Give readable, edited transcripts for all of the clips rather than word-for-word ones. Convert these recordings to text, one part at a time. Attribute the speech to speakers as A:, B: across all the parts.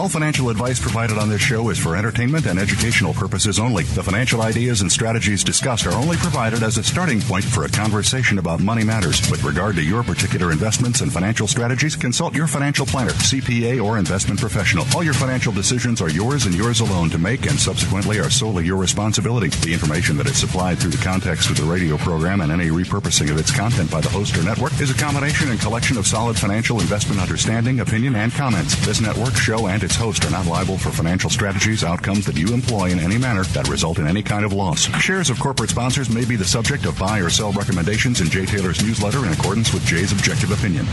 A: All financial advice provided on this show is for entertainment and educational purposes only. The financial ideas and strategies discussed are only provided as a starting point for a conversation about money matters. With regard to your particular investments and financial strategies, consult your financial planner, CPA, or investment professional. All your financial decisions are yours and yours alone to make, and subsequently are solely your responsibility. The information that is supplied through the context of the radio program and any repurposing of its content by the host or network is a combination and collection of solid financial investment understanding, opinion, and comments. This network, show, and its host are not liable for financial strategies, outcomes that you employ in any manner that result in any kind of loss. Shares of corporate sponsors may be the subject of buy or sell recommendations in Jay Taylor's newsletter in accordance with Jay's objective opinion.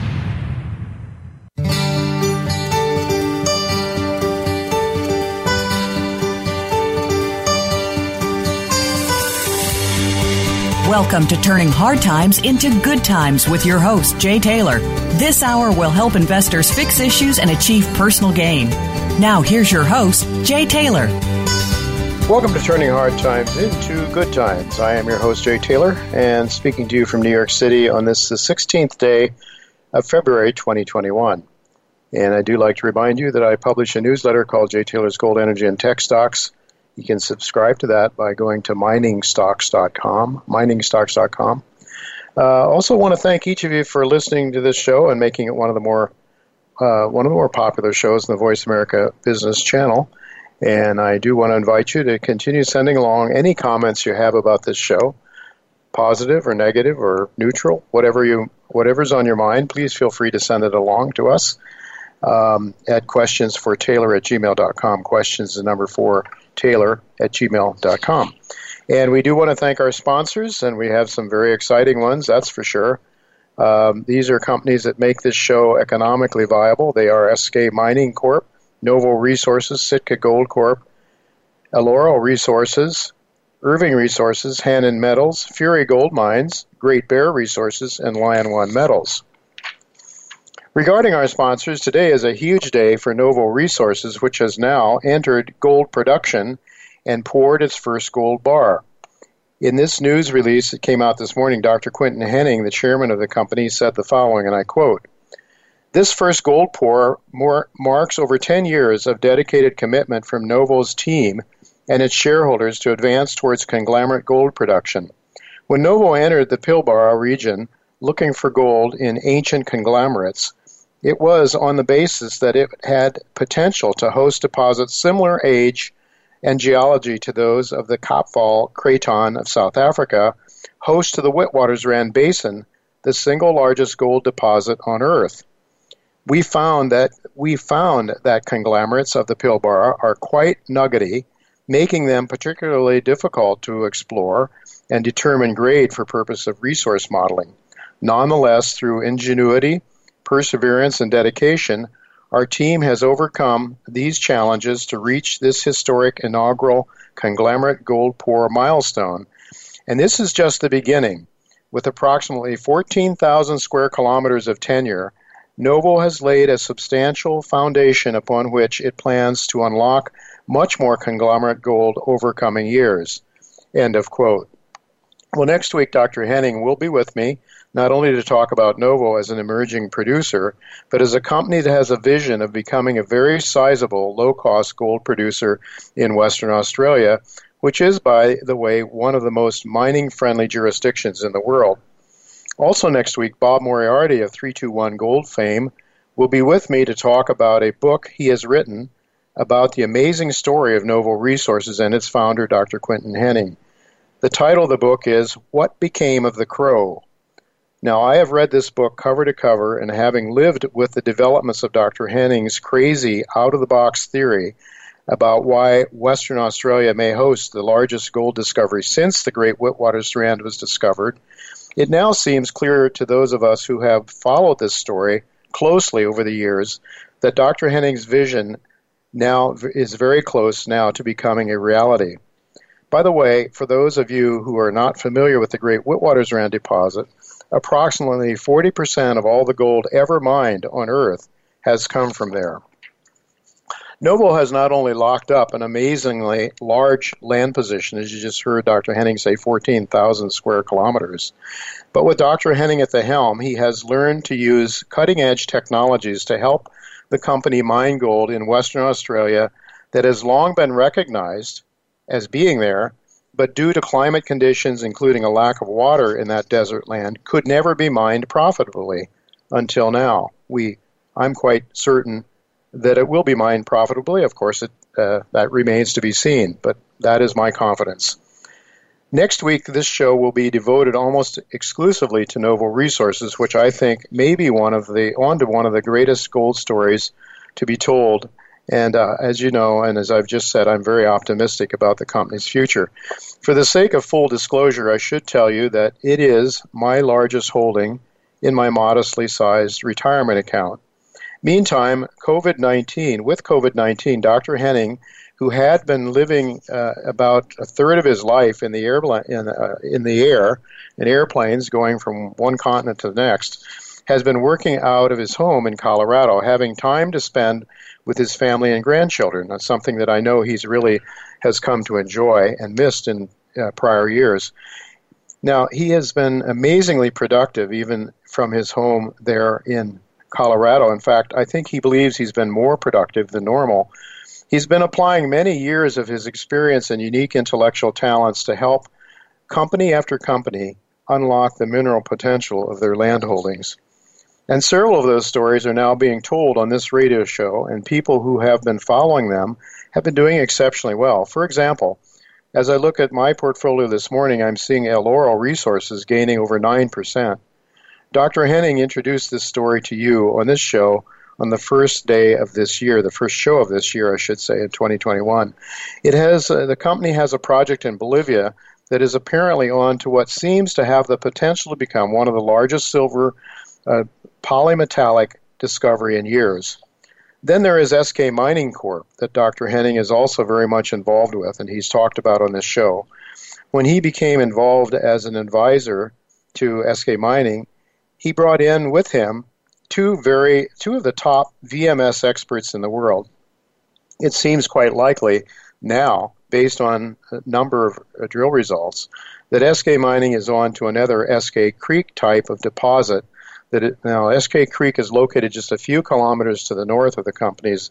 B: Welcome to Turning Hard Times into Good Times with your host, Jay Taylor. This hour will help investors fix issues and achieve personal gain. Now, here's your host, Jay Taylor.
C: Welcome to Turning Hard Times into Good Times. I am your host, Jay Taylor, and speaking to you from New York City on this, the 16th day of February 2021. And I do like to remind you that I publish a newsletter called Jay Taylor's Gold, Energy, and Tech Stocks. You can subscribe to that by going to miningstocks.com. Also want to thank each of you for listening to this show and making it one of the more popular shows in the Voice America Business Channel. And I do want to invite you to continue sending along any comments you have about this show, positive or negative or neutral, whatever's on your mind. Please feel free to send it along to us at questionsfortaylor@gmail.com. Questions the number 4 Taylor@gmail.com. And we do want to thank our sponsors, and we have some very exciting ones, that's for sure. These are companies that make this show economically viable. They are SK Mining Corp., Novo Resources, Sitka Gold Corp., Eloro Resources, Irving Resources, Hannon Metals, Fury Gold Mines, Great Bear Resources, and Lion One Metals. Regarding our sponsors, today is a huge day for Novo Resources, which has now entered gold production and poured its first gold bar. In this news release that came out this morning, Dr. Quinton Henning, the chairman of the company, said the following, and I quote, "This first gold pour marks over 10 years of dedicated commitment from Novo's team and its shareholders to advance towards conglomerate gold production. When Novo entered the Pilbara region looking for gold in ancient conglomerates, it was on the basis that it had potential to host deposits similar age and geology to those of the Kapval Craton of South Africa, host to the Witwatersrand Basin, the single largest gold deposit on Earth. We found that conglomerates of the Pilbara are quite nuggety, making them particularly difficult to explore and determine grade for purpose of resource modeling. Nonetheless, through ingenuity, perseverance, and dedication, our team has overcome these challenges to reach this historic inaugural conglomerate gold pour milestone. And this is just the beginning. With approximately 14,000 square kilometers of tenure, Novo has laid a substantial foundation upon which it plans to unlock much more conglomerate gold over coming years." End of quote. Well, next week, Dr. Henning will be with me, not only to talk about Novo as an emerging producer, but as a company that has a vision of becoming a very sizable, low-cost gold producer in Western Australia, which is, by the way, one of the most mining-friendly jurisdictions in the world. Also next week, Bob Moriarty of 321 Gold fame will be with me to talk about a book he has written about the amazing story of Novo Resources and its founder, Dr. Quinton Henning. The title of the book is What Became of the Crow? Now, I have read this book cover to cover, and having lived with the developments of Dr. Henning's crazy, out-of-the-box theory about why Western Australia may host the largest gold discovery since the Great Witwatersrand was discovered, it now seems clear to those of us who have followed this story closely over the years that Dr. Henning's vision now is very close now to becoming a reality. By the way, for those of you who are not familiar with the Great Witwatersrand deposit, approximately 40% of all the gold ever mined on Earth has come from there. Novo has not only locked up an amazingly large land position, as you just heard Dr. Henning say, 14,000 square kilometers, but with Dr. Henning at the helm, he has learned to use cutting-edge technologies to help the company Mine Gold in Western Australia that has long been recognized as being there, but due to climate conditions, including a lack of water in that desert land, could never be mined profitably until now. I'm quite certain that it will be mined profitably. Of course, that remains to be seen, but that is my confidence. Next week, this show will be devoted almost exclusively to Novo Resources, which I think may be one of the greatest gold stories to be told. And as you know, and as I've just said, I'm very optimistic about the company's future. For the sake of full disclosure, I should tell you that it is my largest holding in my modestly sized retirement account. Meantime, with COVID-19, Dr. Henning, who had been living about a third of his life in the air, in airplanes going from one continent to the next, has been working out of his home in Colorado, having time to spend with his family and grandchildren. That's something that I know he's really has come to enjoy and missed in prior years. Now, he has been amazingly productive even from his home there in Colorado. In fact, I think he believes he's been more productive than normal. He's been applying many years of his experience and unique intellectual talents to help company after company unlock the mineral potential of their land holdings. And several of those stories are now being told on this radio show, and people who have been following them have been doing exceptionally well. For example, as I look at my portfolio this morning, I'm seeing El Oro Resources gaining over 9%. Dr. Henning introduced this story to you on this show on the first day of this year, the first show of this year, I should say, in 2021. The company has a project in Bolivia that is apparently on to what seems to have the potential to become one of the largest silver polymetallic discovery in years. Then there is SK Mining Corp that Dr. Henning is also very much involved with, and he's talked about on this show. When he became involved as an advisor to SK Mining, he brought in with him two of the top VMS experts in the world. It seems quite likely now, based on a number of drill results, that SK Mining is on to another SK Creek type of deposit. Now, SK Creek is located just a few kilometers to the north of the company's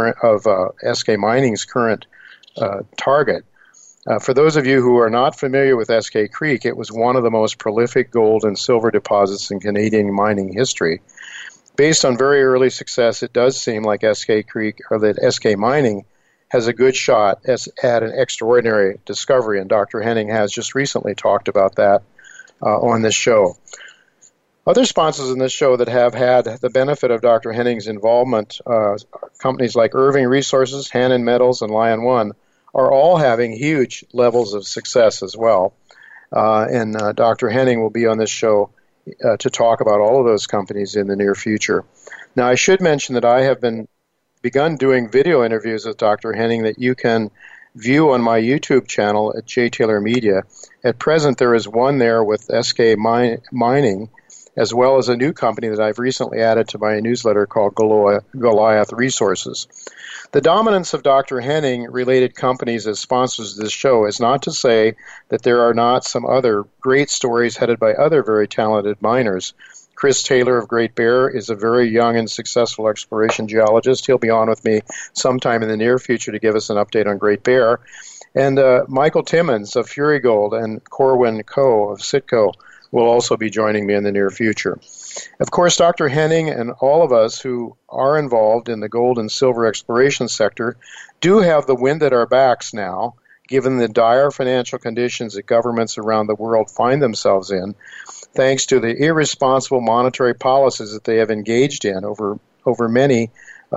C: SK Mining's current target. For those of you who are not familiar with SK Creek, it was one of the most prolific gold and silver deposits in Canadian mining history. Based on very early success, it does seem like SK Creek, or that SK Mining, has a good shot at an extraordinary discovery, and Dr. Henning has just recently talked about that on this show. Other sponsors in this show that have had the benefit of Dr. Henning's involvement, companies like Irving Resources, Hannon Metals, and Lion One, are all having huge levels of success as well. And Dr. Henning will be on this show to talk about all of those companies in the near future. Now, I should mention that I have begun doing video interviews with Dr. Henning that you can view on my YouTube channel at J. Taylor Media. At present, there is one there with SK Mining, as well as a new company that I've recently added to my newsletter called Goliath Resources. The dominance of Dr. Henning-related companies as sponsors of this show is not to say that there are not some other great stories headed by other very talented miners. Chris Taylor of Great Bear is a very young and successful exploration geologist. He'll be on with me sometime in the near future to give us an update on Great Bear. And Michael Timmons of Fury Gold and Corwin Coe of Citco will also be joining me in the near future. Of course, Dr. Henning and all of us who are involved in the gold and silver exploration sector do have the wind at our backs now, given the dire financial conditions that governments around the world find themselves in, thanks to the irresponsible monetary policies that they have engaged in over many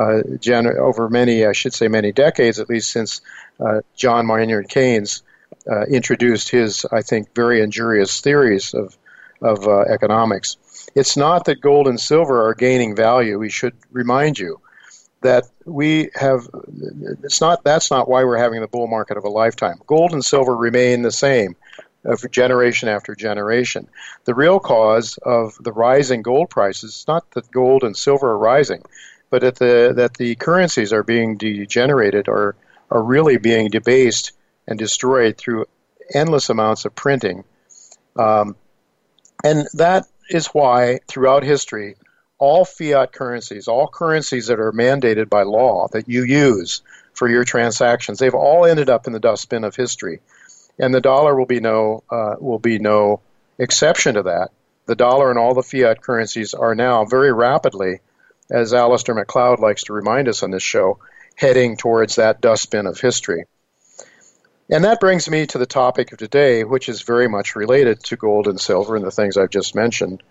C: decades, at least since John Maynard Keynes introduced his, I think, very injurious theories of economics. It's not that gold and silver are gaining value. We should remind you that that's not why we're having the bull market of a lifetime. Gold and silver remain the same for generation after generation. The real cause of the rising gold prices is not that gold and silver are rising, but that the currencies are being degenerated or are really being debased and destroyed through endless amounts of printing. And that is why, throughout history, all fiat currencies, all currencies that are mandated by law that you use for your transactions, they've all ended up in the dustbin of history. And the dollar will be no exception to that. The dollar and all the fiat currencies are now very rapidly, as Alistair McLeod likes to remind us on this show, heading towards that dustbin of history. And that brings me to the topic of today, which is very much related to gold and silver and the things I've just mentioned.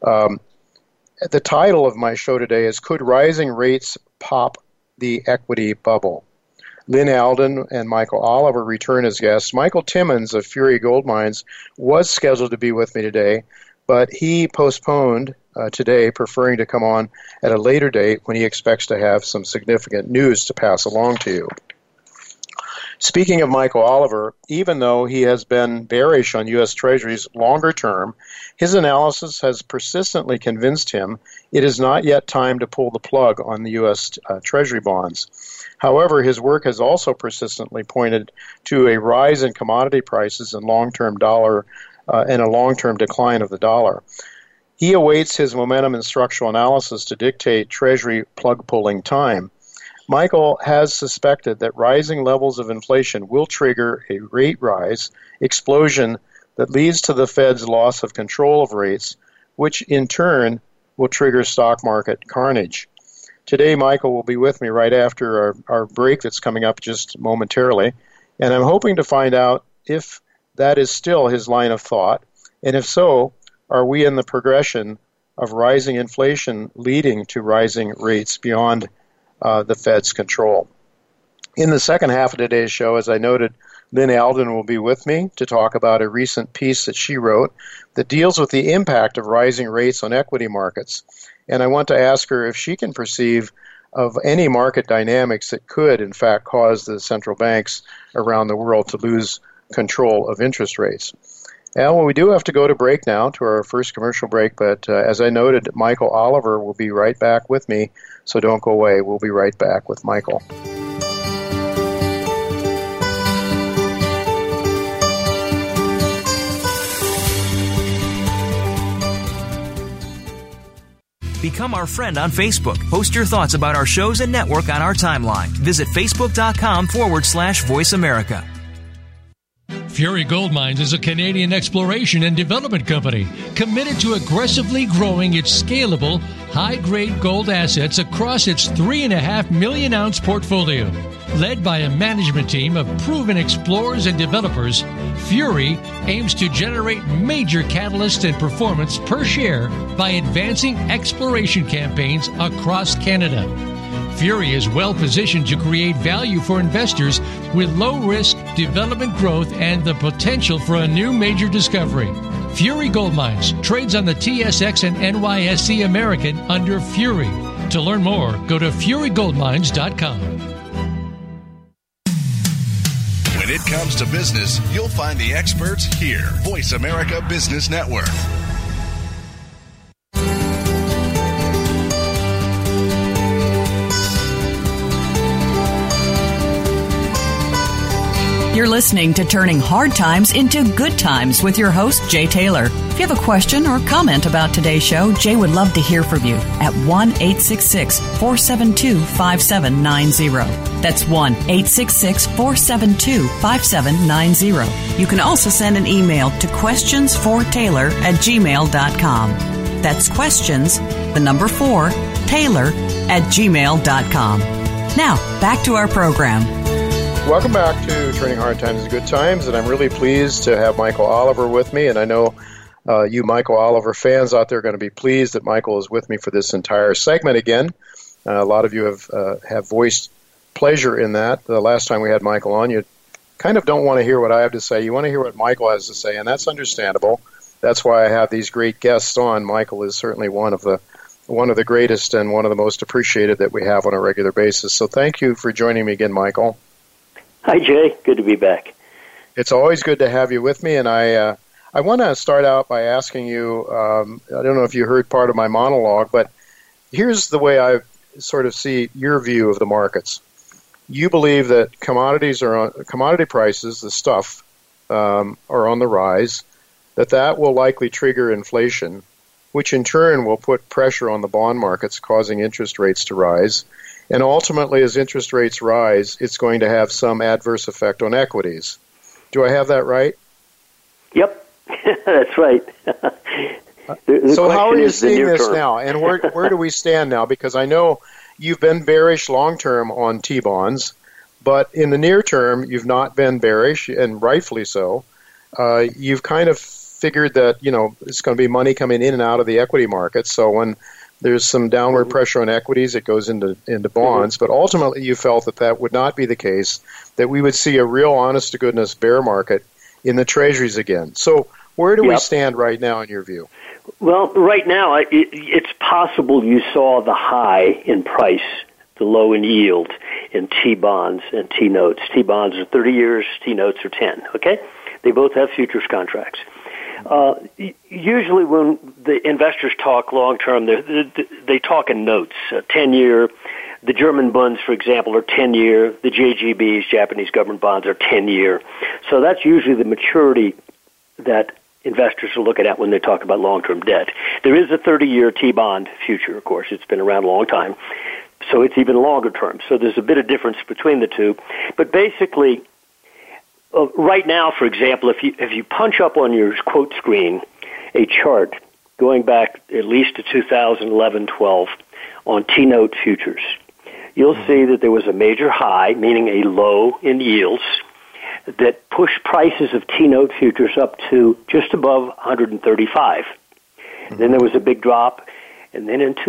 C: The title of my show today is Could Rising Rates Pop the Equity Bubble? Lynn Alden and Michael Oliver return as guests. Michael Timmons of Fury Gold Mines was scheduled to be with me today, but he postponed today, preferring to come on at a later date when he expects to have some significant news to pass along to you. Speaking of Michael Oliver, even though he has been bearish on U.S. Treasuries longer term, his analysis has persistently convinced him it is not yet time to pull the plug on the U.S. Treasury bonds. However, his work has also persistently pointed to a rise in commodity prices and long-term dollar and a long-term decline of the dollar. He awaits his momentum and structural analysis to dictate Treasury plug-pulling time. Michael has suspected that rising levels of inflation will trigger a rate rise explosion that leads to the Fed's loss of control of rates, which in turn will trigger stock market carnage. Today, Michael will be with me right after our break that's coming up just momentarily, and I'm hoping to find out if that is still his line of thought, and if so, are we in the progression of rising inflation leading to rising rates beyond the Fed's control? In the second half of today's show, as I noted, Lynn Alden will be with me to talk about a recent piece that she wrote that deals with the impact of rising rates on equity markets. And I want to ask her if she can perceive of any market dynamics that could, in fact, cause the central banks around the world to lose control of interest rates. And well, we do have to go to break now, to our first commercial break, but as I noted, Michael Oliver will be right back with me, so don't go away. We'll be right back with Michael.
D: Become our friend on Facebook. Post your thoughts about our shows and network on our timeline. Visit Facebook.com/Voice America.
E: Fury Gold Mines is a Canadian exploration and development company committed to aggressively growing its scalable, high-grade gold assets across its 3.5 million ounce portfolio. Led by a management team of proven explorers and developers, Fury aims to generate major catalysts and performance per share by advancing exploration campaigns across Canada. Fury is well positioned to create value for investors with low-risk development growth and the potential for a new major discovery. Fury Gold Mines trades on the TSX and NYSE American under Fury. To learn more, go to furygoldmines.com.
F: When it comes to business, you'll find the experts here. Voice America Business Network.
B: You're listening to Turning Hard Times into Good Times with your host, Jay Taylor. If you have a question or comment about today's show, Jay would love to hear from you at 1-866-472-5790. That's 1-866-472-5790. You can also send an email to questionsfortaylor@gmail.com. That's questions, the number 4, Taylor@gmail.com. Now, back to our program.
C: Welcome back to Turning Hard Times into Good Times, and I'm really pleased to have Michael Oliver with me, and I know you Michael Oliver fans out there are going to be pleased that Michael is with me for this entire segment again. A lot of you have voiced pleasure in that. The last time we had Michael on, you kind of don't want to hear what I have to say. You want to hear what Michael has to say, and that's understandable. That's why I have these great guests on. Michael is certainly one of the greatest and one of the most appreciated that we have on a regular basis. So thank you for joining me again, Michael.
G: Hi, Jay. Good to be back.
C: It's always good to have you with me, and I want to start out by asking you, I don't know if you heard part of my monologue, but here's the way I sort of see your view of the markets. You believe that commodity prices, the stuff, are on the rise, that will likely trigger inflation, which in turn will put pressure on the bond markets, causing interest rates to rise. And ultimately, as interest rates rise, it's going to have some adverse effect on equities. Do I have that right?
G: Yep, that's right.
C: So how are you seeing this now, and where do we stand now? Because I know you've been bearish long-term on T-bonds, but in the near term, you've not been bearish, and rightfully so. You've kind of figured that, it's going to be money coming in and out of the equity markets, so when there's some downward pressure on equities, it goes into bonds, but ultimately you felt that would not be the case, that we would see a real honest-to-goodness bear market in the treasuries again. So where do we stand right now in your view?
G: Well, right now, it's possible you saw the high in price, the low in yield in T-bonds and T-notes. T-bonds are 30 years, T-notes are 10, okay? They both have futures contracts. Usually when the investors talk long-term, they talk in notes, 10-year. The German bonds, for example, are 10-year. The JGBs, Japanese government bonds, are 10-year. So that's usually the maturity that investors are looking at when they talk about long-term debt. There is a 30-year T-bond future, of course. It's been around a long time. So it's even longer term. So there's a bit of difference between the two. But basically, right now, for example, if you punch up on your quote screen a chart going back at least to 2011-12 on T-note futures, you'll see that there was a major high, meaning a low in yields, that pushed prices of T-note futures up to just above 135. Then there was a big drop, and then in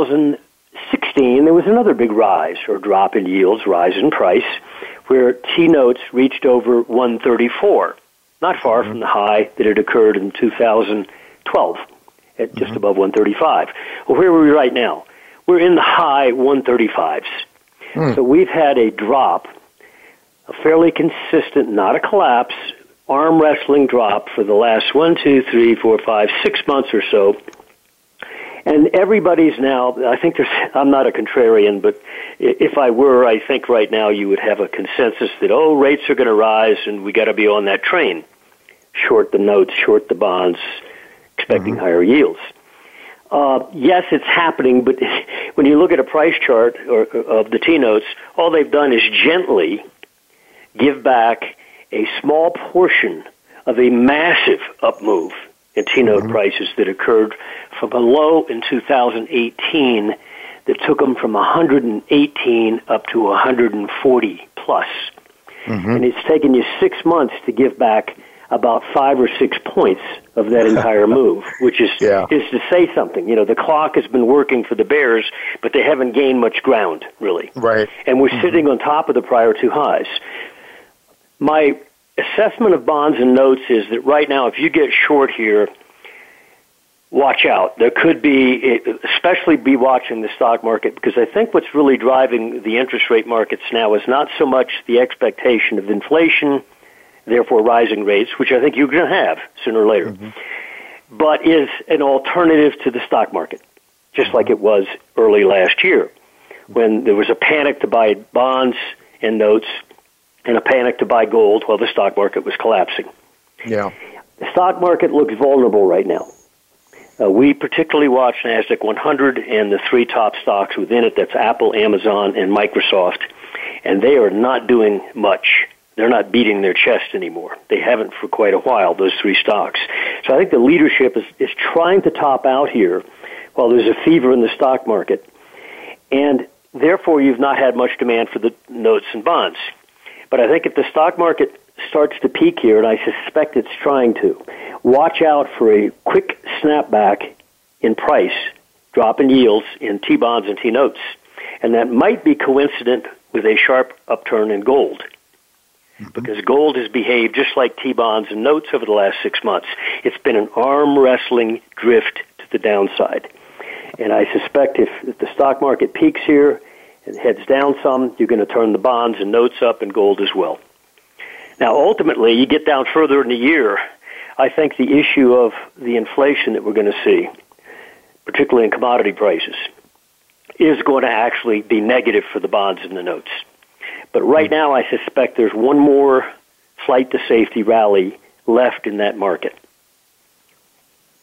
G: 2016 there was another big rise or drop in yields, rise in price, where T-notes reached over 134, not far from the high that had occurred in 2012 at just above 135. Well, where are we right now? We're in the high 135s. So we've had a drop, a fairly consistent, not a collapse, arm wrestling drop for the last 6 months or so. And everybody's now, I'm not a contrarian, but if I were, I think right now you would have a consensus that, rates are going to rise and we got to be on that train. Short the notes, short the bonds, expecting higher yields. Yes, it's happening, but when you look at a price chart of the T-notes, all they've done is gently give back a small portion of a massive up move in T-note prices that occurred from a low in 2018 that took them from 118 up to 140 plus. And it's taken you 6 months to give back about 5 or 6 points of that entire move, which is to say something. The clock has been working for the bears, but they haven't gained much ground, really.
C: Right.
G: And we're sitting on top of the prior two highs. My assessment of bonds and notes is that right now, if you get short here, watch out. There could be, especially be watching the stock market, because I think what's really driving the interest rate markets now is not so much the expectation of inflation, therefore rising rates, which I think you're going to have sooner or later, but is an alternative to the stock market, just like it was early last year when there was a panic to buy bonds and notes and a panic to buy gold while the stock market was collapsing.
C: Yeah.
G: The stock market looks vulnerable right now. We particularly watch NASDAQ 100 and the three top stocks within it, that's Apple, Amazon, and Microsoft, and they are not doing much. They're not beating their chest anymore. They haven't for quite a while, those three stocks. So I think the leadership is trying to top out here while there's a fever in the stock market, and therefore you've not had much demand for the notes and bonds. But I think if the stock market starts to peak here, and I suspect it's trying to, watch out for a quick snapback in price, drop in yields in T-bonds and T-notes. And that might be coincident with a sharp upturn in gold, because gold has behaved just like T-bonds and notes over the last 6 months. It's been an arm-wrestling drift to the downside. And I suspect if the stock market peaks here and heads down some, you're going to turn the bonds and notes up and gold as well. Now, ultimately, you get down further in the year, I think the issue of the inflation that we're going to see, particularly in commodity prices, is going to actually be negative for the bonds and the notes. But right now, I suspect there's one more flight to safety rally left in that market.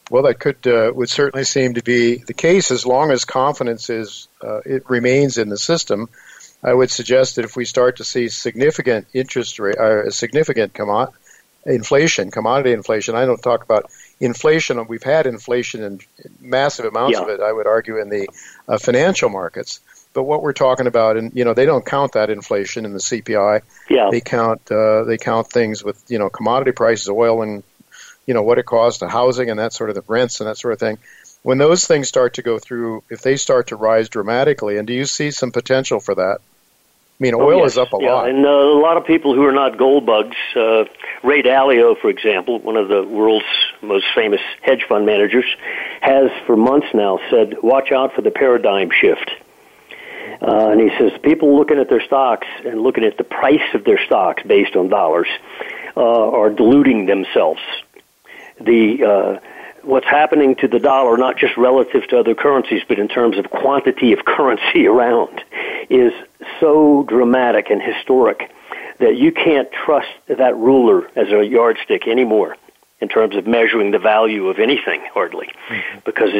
C: Well, that would certainly seem to be the case as long as confidence it remains in the system. I would suggest that if we start to see significant significant commodity inflation. I don't talk about inflation. We've had inflation in massive amounts of it, I would argue, in the financial markets. But what we're talking about, and they don't count that inflation in the CPI.
G: Yeah.
C: They count things with commodity prices, oil, and what it costs to housing and that sort of the rents and that sort of thing. When those things start to go through, if they start to rise dramatically, and do you see some potential for that? I mean, oil is up a lot.
G: And a lot of people who are not gold bugs, Ray Dalio, for example, one of the world's most famous hedge fund managers, has for months now said, watch out for the paradigm shift. And he says people looking at their stocks and looking at the price of their stocks based on dollars are deluding themselves. What's happening to the dollar, not just relative to other currencies, but in terms of quantity of currency around, is so dramatic and historic that you can't trust that ruler as a yardstick anymore in terms of measuring the value of anything, hardly, because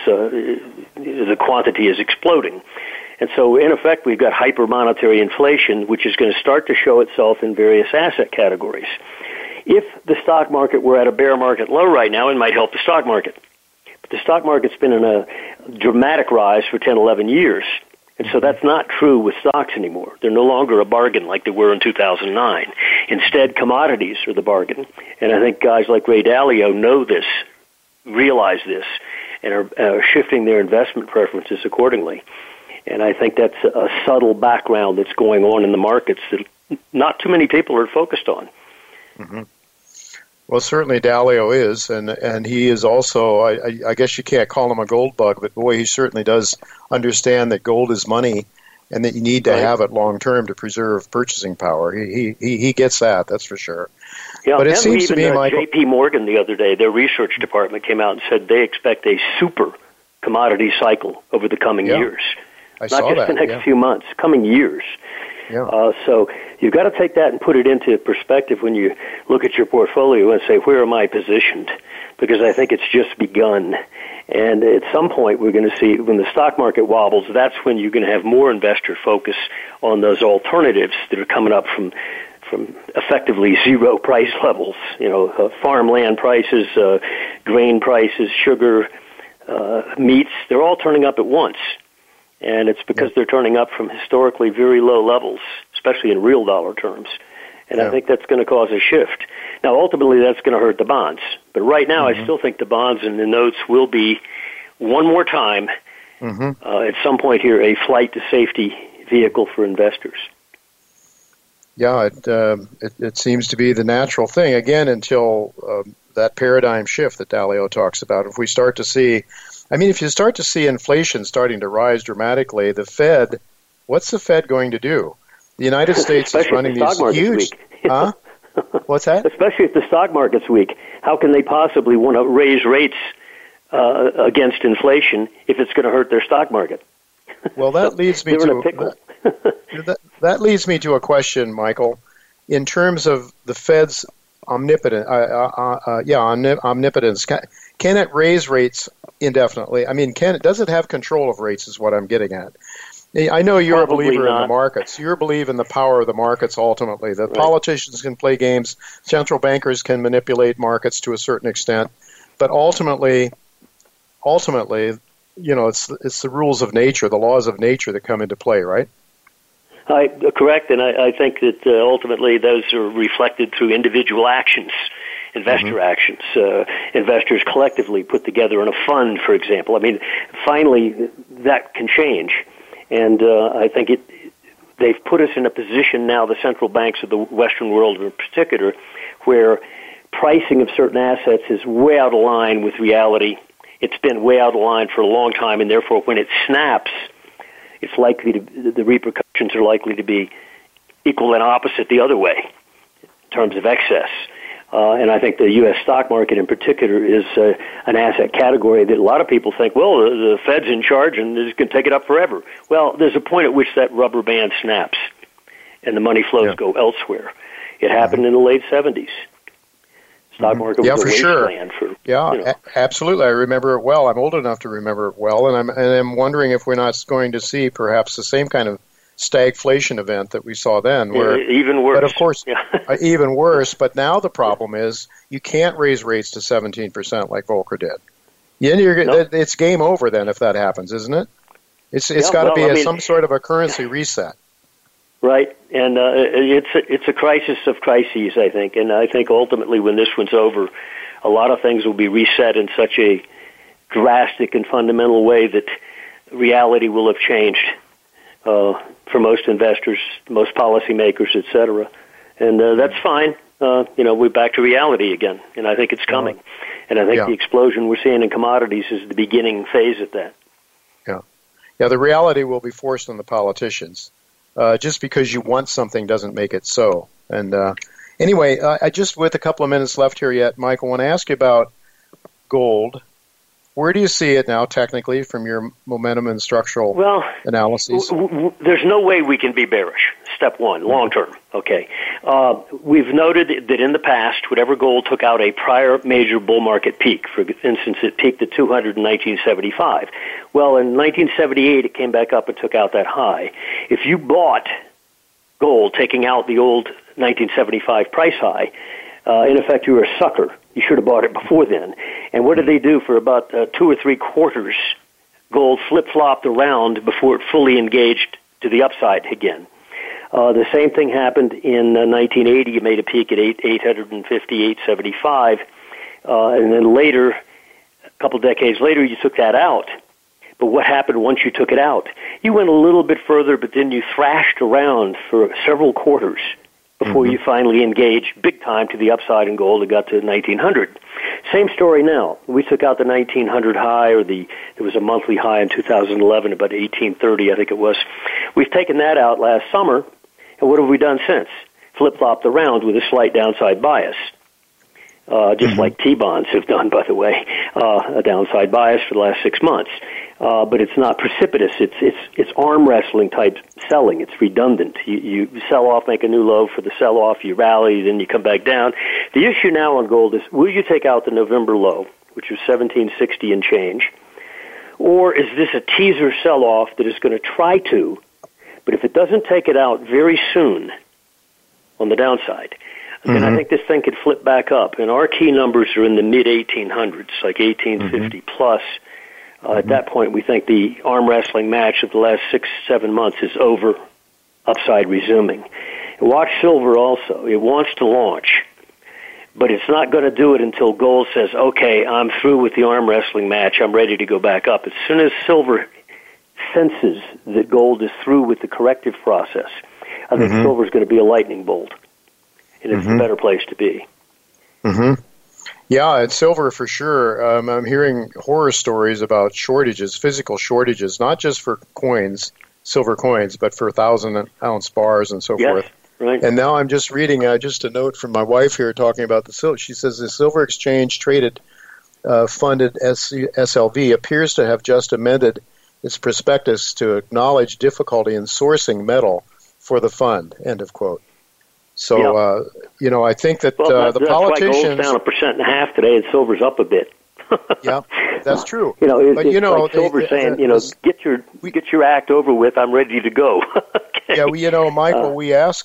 G: the quantity is exploding. And so, in effect, we've got hyper-monetary inflation, which is going to start to show itself in various asset categories. If the stock market were at a bear market low right now, it might help the stock market. But the stock market's been in a dramatic rise for 10, 11 years. And so that's not true with stocks anymore. They're no longer a bargain like they were in 2009. Instead, commodities are the bargain. And I think guys like Ray Dalio know this, realize this, and are shifting their investment preferences accordingly. And I think that's a subtle background that's going on in the markets that not too many people are focused on.
C: Mm-hmm. Well, certainly Dalio is, and he is also, I guess you can't call him a gold bug, but boy, he certainly does understand that gold is money and that you need to have it long term to preserve purchasing power. He gets that, that's for sure.
G: Yeah,
C: but it seems to me, Michael,
G: J.P. Morgan the other day, their research department came out and said they expect a super commodity cycle over the coming years.
C: I
G: Not
C: saw
G: just
C: that,
G: the next few months, coming years.
C: Yeah.
G: So you've got to take that and put it into perspective when you look at your portfolio and say, where am I positioned? Because I think it's just begun. And at some point we're going to see, when the stock market wobbles, that's when you're going to have more investor focus on those alternatives that are coming up from effectively zero price levels. Farmland prices, grain prices, sugar, meats, they're all turning up at once. And it's because they're turning up from historically very low levels, especially in real dollar terms. And I think that's going to cause a shift. Now, ultimately, that's going to hurt the bonds. But right now, I still think the bonds and the notes will be, one more time, at some point here, a flight to safety vehicle for investors.
C: Yeah, it seems to be the natural thing, again, until that paradigm shift that Dalio talks about. If we start to see... if you start to see inflation starting to rise dramatically, the Fed, what's the Fed going to do? The United States is running these huge... Huh? What's that?
G: Especially if the stock market's weak. How can they possibly want to raise rates against inflation if it's going to hurt their stock market?
C: Well, that leads me to... that leads me to a question, Michael. In terms of the Fed's omnipotence, can it raise rates indefinitely? Does it have control of rates is what I'm getting at. I know you're
G: Probably
C: a believer
G: not.
C: in the markets. You believe in the power of the markets ultimately. The politicians can play games. Central bankers can manipulate markets to a certain extent. But ultimately, it's the rules of nature, the laws of nature that come into play, right?
G: Correct, and I think that ultimately those are reflected through individual actions. Investor actions. Investors collectively put together in a fund, for example. Finally, that can change. And I think they've put us in a position now, the central banks of the Western world in particular, where pricing of certain assets is way out of line with reality. It's been way out of line for a long time, and therefore when it snaps, it's likely the repercussions are likely to be equal and opposite the other way in terms of excess. And I think the U.S. stock market in particular is an asset category that a lot of people think, well, the Fed's in charge and they're just going to take it up forever. Well, there's a point at which that rubber band snaps and the money flows go elsewhere. It happened in the late 70s. Stock market was a wasteland for
C: absolutely. I remember it well. I'm old enough to remember it well, and I'm wondering if we're not going to see perhaps the same kind of stagflation event that we saw then, where
G: even worse.
C: But of course, even worse. But now the problem is you can't raise rates to 17% like Volcker did. It's game over then if that happens, isn't it? It's got to be some sort of a currency reset.
G: Right, and it's a crisis of crises, I think, and I think ultimately when this one's over, a lot of things will be reset in such a drastic and fundamental way that reality will have changed for most investors, most policymakers, et cetera, and that's fine. We're back to reality again, and I think it's coming, and I think the explosion we're seeing in commodities is the beginning phase of that.
C: Yeah, the reality will be forced on the politicians. Just because you want something doesn't make it so. And anyway, I just with a couple of minutes left here yet, Mike, I want to ask you about gold. Where do you see it now, technically, from your momentum and structural analyses?
G: There's no way we can be bearish, step one, long term. Okay. We've noted that in the past, whatever gold took out a prior major bull market peak, for instance, it peaked at 200 in 1975. Well, in 1978, it came back up and took out that high. If you bought gold taking out the old 1975 price high, in effect, you were a sucker. You should have bought it before then. And what did they do for about 2 or 3 quarters? Gold flip-flopped around before it fully engaged to the upside again. The same thing happened in 1980. It made a peak at 850, 875. And then later, a couple decades later, you took that out. But what happened once you took it out? You went a little bit further, but then you thrashed around for several quarters before you finally engaged big time to the upside in gold and got to 1900. Same story now. We took out the 1900 high, or there was a monthly high in 2011, about 1830, I think it was. We've taken that out last summer, and what have we done since? Flip-flopped around with a slight downside bias, just like T-bonds have done, by the way, a downside bias for the last 6 months. But it's not precipitous. It's arm wrestling type selling. It's redundant. You sell off, make a new low for the sell off. You rally, then you come back down. The issue now on gold is: will you take out the November low, which was 1760 and change, or is this a teaser sell off that is going to try to? But if it doesn't take it out very soon on the downside, then I think this thing could flip back up. And our key numbers are in the mid 1800s, like 1850 plus. At that point, we think the arm wrestling match of the last 6-7 months is over, upside resuming. And watch silver also. It wants to launch, but it's not going to do it until gold says, okay, I'm through with the arm wrestling match. I'm ready to go back up. As soon as silver senses that gold is through with the corrective process, I think silver is going to be a lightning bolt, and it's a better place to be.
C: Yeah, it's silver for sure. I'm hearing horror stories about shortages, physical shortages, not just for coins, silver coins, but for 1,000-ounce bars and so forth.
G: Right.
C: And now I'm just reading just a note from my wife here talking about the silver. She says the Silver Exchange Traded funded SLV appears to have just amended its prospectus to acknowledge difficulty in sourcing metal for the fund, end of quote. So, I think that the politicians...
G: That's why gold's down 1.5% today, and silver's up a bit.
C: Yeah, that's true.
G: Like silver saying, get your act over with. I'm ready to go. Okay.
C: Yeah, Michael, we ask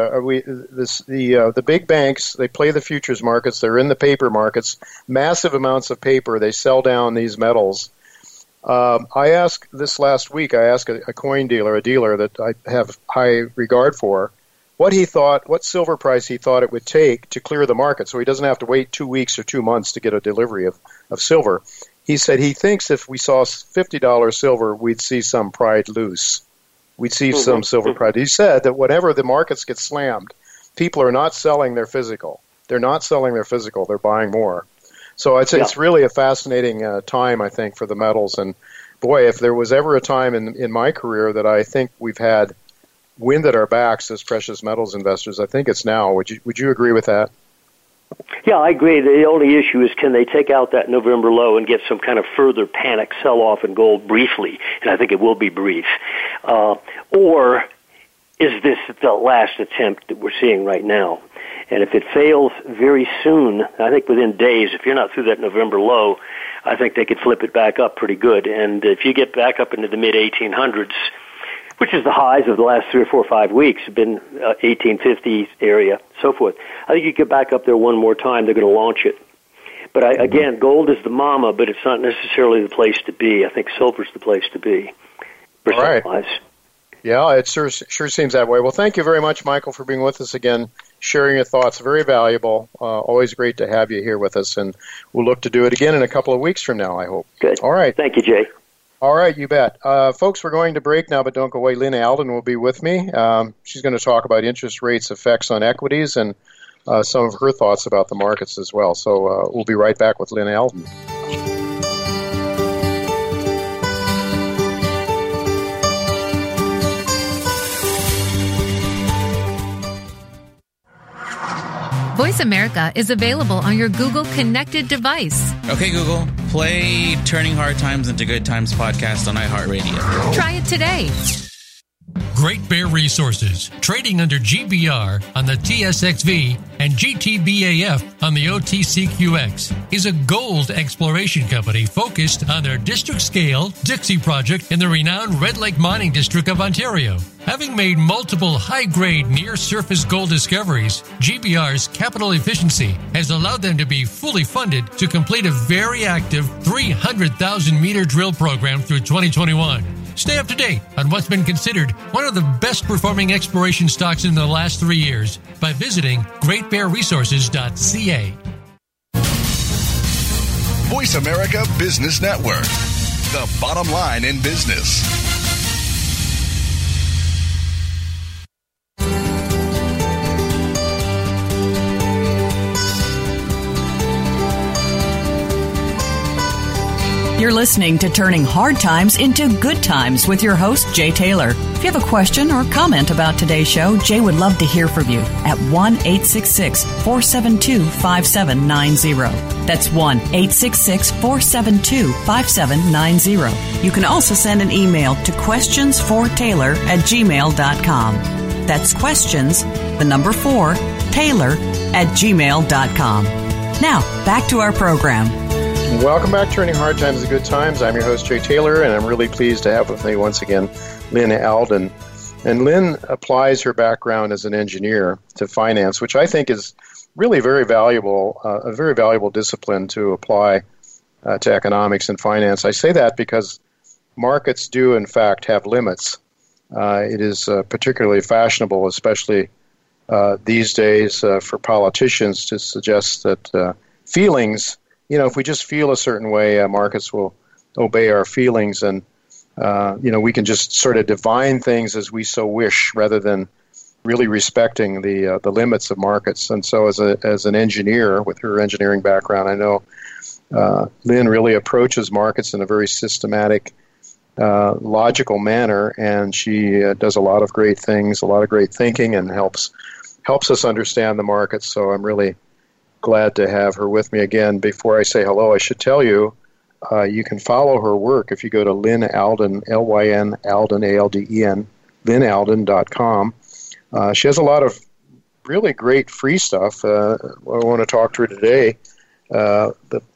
C: the big banks. They play the futures markets. They're in the paper markets. Massive amounts of paper. They sell down these metals. I asked this last week. I asked a coin dealer, a dealer that I have high regard for, what silver price he thought it would take to clear the market, so he doesn't have to wait 2 weeks or 2 months to get a delivery of silver. He said he thinks if we saw $50 silver, we'd see some pride loose. We'd see some silver pride. He said that whenever the markets get slammed, people are not selling their physical. They're not selling their physical. They're buying more. So it's really a fascinating time, I think, for the metals. And, boy, if there was ever a time in my career that I think we've had wind at our backs as precious metals investors, I think it's now. Would you agree with that?
G: Yeah, I agree. The only issue is, can they take out that November low and get some kind of further panic sell-off in gold briefly? And I think it will be brief. Or is this the last attempt that we're seeing right now? And if it fails very soon, I think within days, if you're not through that November low, I think they could flip it back up pretty good. And if you get back up into the mid-1800s, which is the highs of the last 3 or 4 or 5 weeks, have been 1850s area, so forth. I think you get back up there one more time, they're going to launch it. But again, gold is the mama, but it's not necessarily the place to be. I think silver's the place to be.
C: All right. Yeah, it sure seems that way. Well, thank you very much, Michael, for being with us again, sharing your thoughts. Very valuable. Always great to have you here with us, and we'll look to do it again in a couple of weeks from now, I hope.
G: Good.
C: All right.
G: Thank you, Jay.
C: All right, you bet. Folks, we're going to break now, but don't go away. Lynn Alden will be with me. She's going to talk about interest rates' effects on equities and some of her thoughts about the markets as well. So we'll be right back with Lynn Alden.
H: Voice America is available on your Google connected device.
I: Okay, Google, play Turning Hard Times into Good Times podcast on iHeartRadio.
H: Try it today.
E: Great Bear Resources, trading under GBR on the TSXV and GTBAF on the OTCQX, is a gold exploration company focused on their district-scale Dixie project in the renowned Red Lake Mining District of Ontario. Having made multiple high-grade near-surface gold discoveries, GBR's capital efficiency has allowed them to be fully funded to complete a very active 300,000-meter drill program through 2021. Stay up to date on what's been considered one of the best-performing exploration stocks in the last 3 years by visiting GreatBearResources.ca.
F: Voice America Business Network, the bottom line in business.
B: You're listening to Turning Hard Times into Good Times with your host, Jay Taylor. If you have a question or comment about today's show, Jay would love to hear from you at 1-866-472-5790. That's 1-866-472-5790. You can also send an email to questionsfortaylor@gmail.com. That's questions, the number 4, Taylor@gmail.com. Now, back to our program.
C: Welcome back to Turning Hard Times to Good Times. I'm your host, Jay Taylor, and I'm really pleased to have with me once again Lynn Alden. And Lynn applies her background as an engineer to finance, which I think is really very valuable, a very valuable discipline to apply to economics and finance. I say that because markets do, in fact, have limits. It is particularly fashionable, especially these days, for politicians to suggest that feelings, if we just feel a certain way, markets will obey our feelings, and we can just sort of divine things as we so wish, rather than really respecting the limits of markets. And so, as an engineer with her engineering background, I know Lynn really approaches markets in a very systematic, logical manner, and she does a lot of great things, a lot of great thinking, and helps us understand the markets. So I'm really glad to have her with me again. Before I say hello, I should tell you, you can follow her work if you go to Lynn Alden, Lyn Alden, Alden, lynnalden.com. She has a lot of really great free stuff. I want to talk to her today. The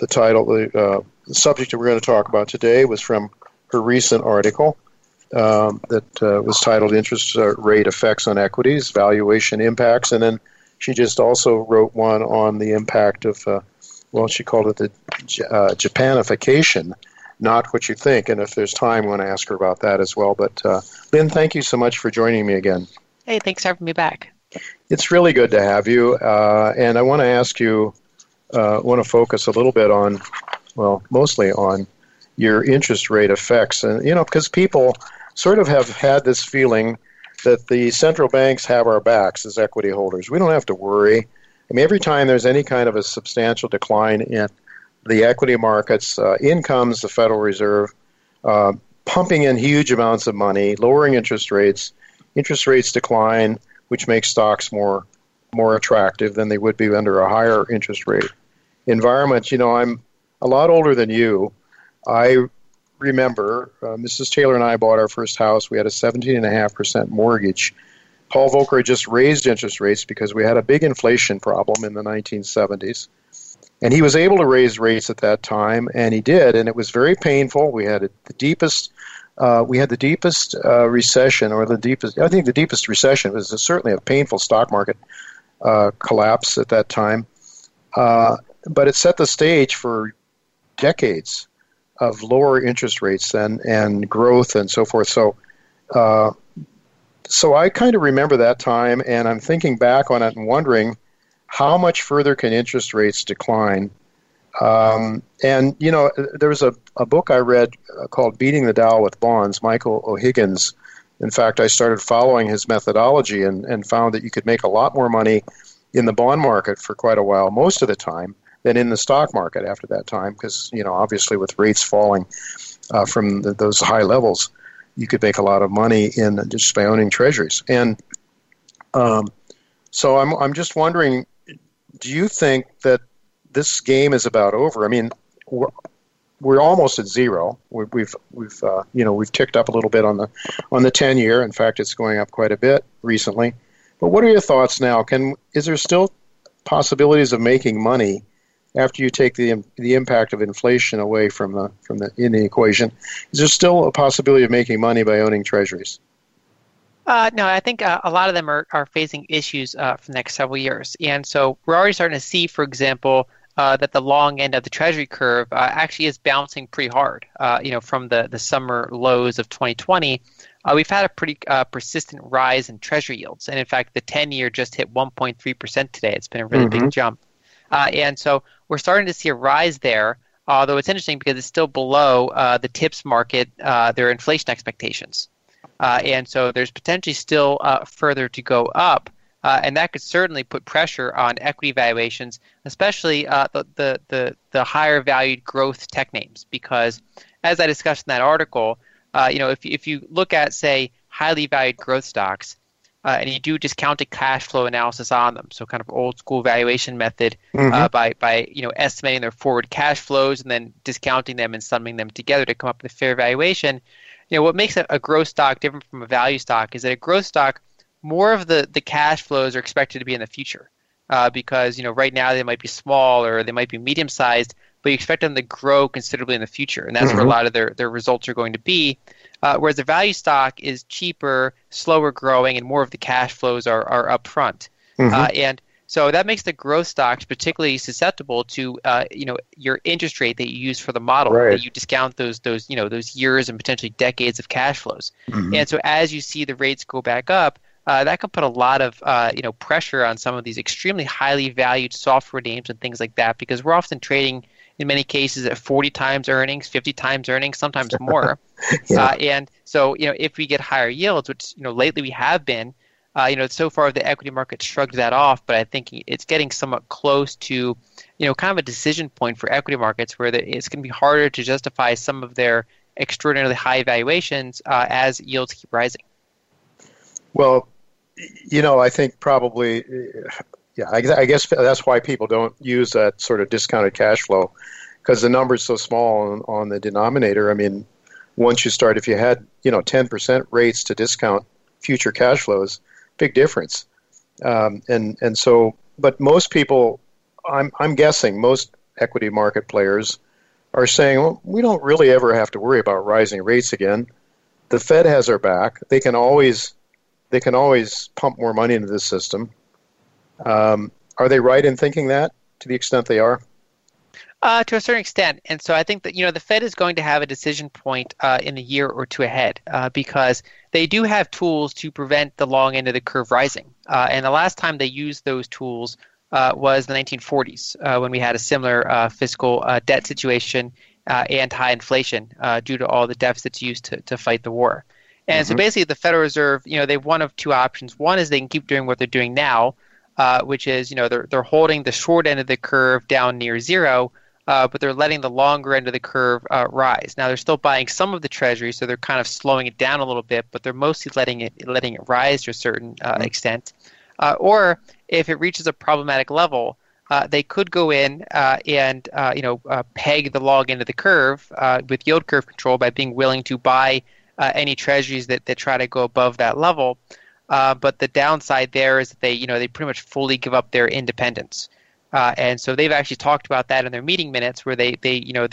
C: subject that we're going to talk about today was from her recent article that was titled Interest Rate Effects on Equities, Valuation Impacts, and then she just also wrote one on the impact of, she called it the Japanification, not what you think. And if there's time, I want to ask her about that as well. But Lynn, thank you so much for joining me again.
J: Hey, thanks for having me back.
C: It's really good to have you. And I want to ask you, want to focus a little bit on, mostly on your interest rate effects. And, because people sort of have had this feeling that the central banks have our backs as equity holders. We don't have to worry. I mean, every time there's any kind of a substantial decline in the equity markets, in comes the Federal Reserve, pumping in huge amounts of money, lowering interest rates. Interest rates decline, which makes stocks more attractive than they would be under a higher interest rate environment. I'm a lot older than you. I remember Mrs. Taylor and I bought our first house. We had a 17.5% mortgage. Paul Volcker had just raised interest rates because we had a big inflation problem in the 1970s. And he was able to raise rates at that time, and he did, and it was very painful. We had the deepest recession, or the deepest recession. It was certainly a painful stock market collapse at that time. But it set the stage for decades of lower interest rates and growth and so forth. So I kind of remember that time, and I'm thinking back on it and wondering how much further can interest rates decline. And, there was a book I read called Beating the Dow with Bonds, Michael O'Higgins. In fact, I started following his methodology and found that you could make a lot more money in the bond market for quite a while, most of the time, than in the stock market after that time, because, obviously with rates falling from those high levels, you could make a lot of money in just by owning treasuries. And so I'm just wondering, do you think that this game is about over? I mean, we're almost at zero. We've ticked up a little bit on the 10-year. In fact, it's going up quite a bit recently. But what are your thoughts now? Is there still possibilities of making money after you take the impact of inflation away from the equation? Is there still a possibility of making money by owning treasuries?
J: No, I think a lot of them are facing issues for the next several years. And so we're already starting to see, for example, that the long end of the Treasury curve actually is bouncing pretty hard. From the summer lows of 2020, we've had a pretty persistent rise in Treasury yields. And in fact, the 10-year just hit 1.3% today. It's been a really big jump. And so we're starting to see a rise there, although it's interesting because it's still below the TIPS market, their inflation expectations. And so there's potentially still further to go up, and that could certainly put pressure on equity valuations, especially the higher valued growth tech names. Because as I discussed in that article, if you look at, say, highly valued growth stocks, and you do discounted cash flow analysis on them, so kind of old school valuation method by estimating their forward cash flows and then discounting them and summing them together to come up with a fair valuation. What makes a growth stock different from a value stock is that a growth stock, more of the cash flows are expected to be in the future because, right now they might be small or they might be medium-sized, but you expect them to grow considerably in the future. And that's where a lot of their results are going to be. Whereas a value stock is cheaper, slower growing, and more of the cash flows are up front. And so that makes the growth stocks particularly susceptible to your interest rate that you use for the model. Right. That you discount those years and potentially decades of cash flows. And so as you see the rates go back up, that can put a lot of pressure on some of these extremely highly valued software names and things like that, because we're often trading in many cases at 40 times earnings, 50 times earnings, sometimes more. And so if we get higher yields, which lately we have been. So far the equity market shrugged that off, but I think it's getting somewhat close to, kind of a decision point for equity markets where it's going to be harder to justify some of their extraordinarily high valuations as yields keep rising. Well,
C: I think probably, I guess that's why people don't use that sort of discounted cash flow, because the number's so small on the denominator. I mean, once you start, if you had, 10% rates to discount future cash flows, big difference. And so, but most people, I'm guessing most equity market players are saying, well, we don't really ever have to worry about rising rates again. The Fed has our back. They can always pump more money into this system. Are they right in thinking that, to the extent they are?
J: To a certain extent. And so I think that, the Fed is going to have a decision point in a year or two ahead because they do have tools to prevent the long end of the curve rising. And the last time they used those tools was the 1940s when we had a similar fiscal debt situation and high inflation due to all the deficits used to fight the war. And so basically the Federal Reserve, they have one of two options. One is they can keep doing what they're doing now, which is, they're holding the short end of the curve down near zero, but they're letting the longer end of the curve rise. Now, they're still buying some of the Treasury, so they're kind of slowing it down a little bit, but they're mostly letting it rise to a certain extent. Or if it reaches a problematic level, they could go in and peg the long end of the curve with yield curve control by being willing to buy any Treasuries that try to go above that level. But the downside there is that they pretty much fully give up their independence. And so they've actually talked about that in their meeting minutes where they've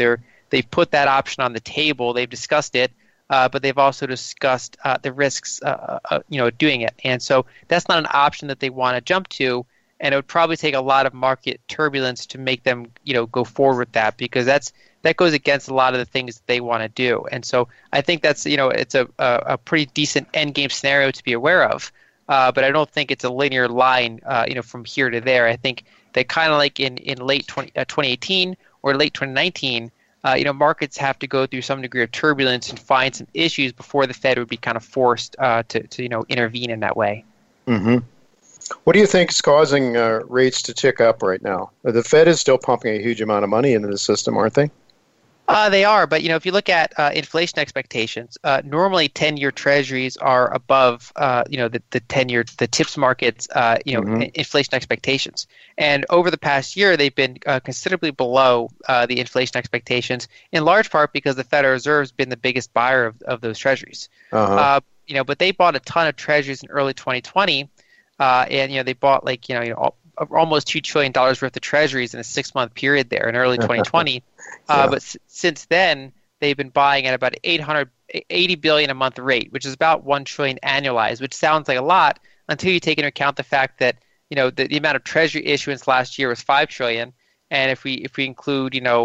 J: put that option on the table. They've discussed it, but they've also discussed the risks doing it. And so that's not an option that they want to jump to. And it would probably take a lot of market turbulence to make them, go forward with that, because that goes against a lot of the things that they want to do. And so I think that's, it's a pretty decent end game scenario to be aware of. But I don't think it's a linear line, from here to there. I think that kind of like in late 2018 or late 2019, markets have to go through some degree of turbulence and find some issues before the Fed would be kind of forced to intervene in that way.
C: Mm-hmm. What do you think is causing rates to tick up right now? The Fed is still pumping a huge amount of money into the system, aren't they?
J: They are, but if you look at inflation expectations, normally 10-year Treasuries are above the 10-year the TIPS markets inflation expectations, and over the past year they've been considerably below the inflation expectations, in large part because the Federal Reserve has been the biggest buyer of those Treasuries. But they bought a ton of Treasuries in early 2020, and they bought almost $2 trillion worth of Treasuries in a 6-month period there in early 2020. But since then, they've been buying at about $80 billion a month rate, which is about $1 trillion annualized, which sounds like a lot until you take into account the fact that the amount of Treasury issuance last year was $5 trillion, and if we include a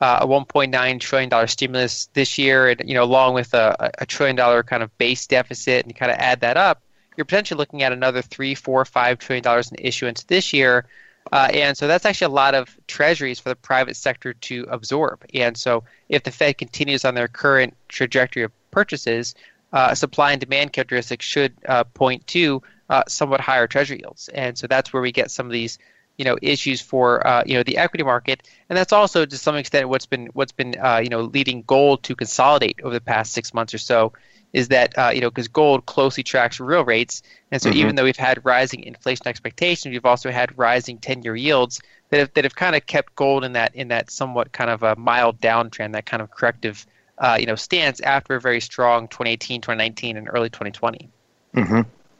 J: $1.9 trillion stimulus this year, and along with a $1 trillion kind of base deficit, and you kind of add that up, you're potentially looking at another $3, $4, $5 trillion in issuance this year. And so that's actually a lot of Treasuries for the private sector to absorb. And so if the Fed continues on their current trajectory of purchases, supply and demand characteristics should point to somewhat higher Treasury yields. And so that's where we get some of these issues for the equity market. And that's also to some extent what's been leading gold to consolidate over the past 6 months or so, is that because gold closely tracks real rates, and so even though we've had rising inflation expectations, we've also had rising 10-year yields that have kind of kept gold in that somewhat kind of a mild downtrend, that kind of corrective stance after a very strong 2018, 2019, and early 2020.
C: Mm-hmm.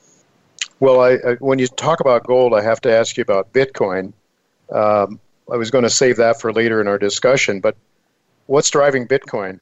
C: Well, when you talk about gold, I have to ask you about Bitcoin. I was going to save that for later in our discussion, but what's driving Bitcoin?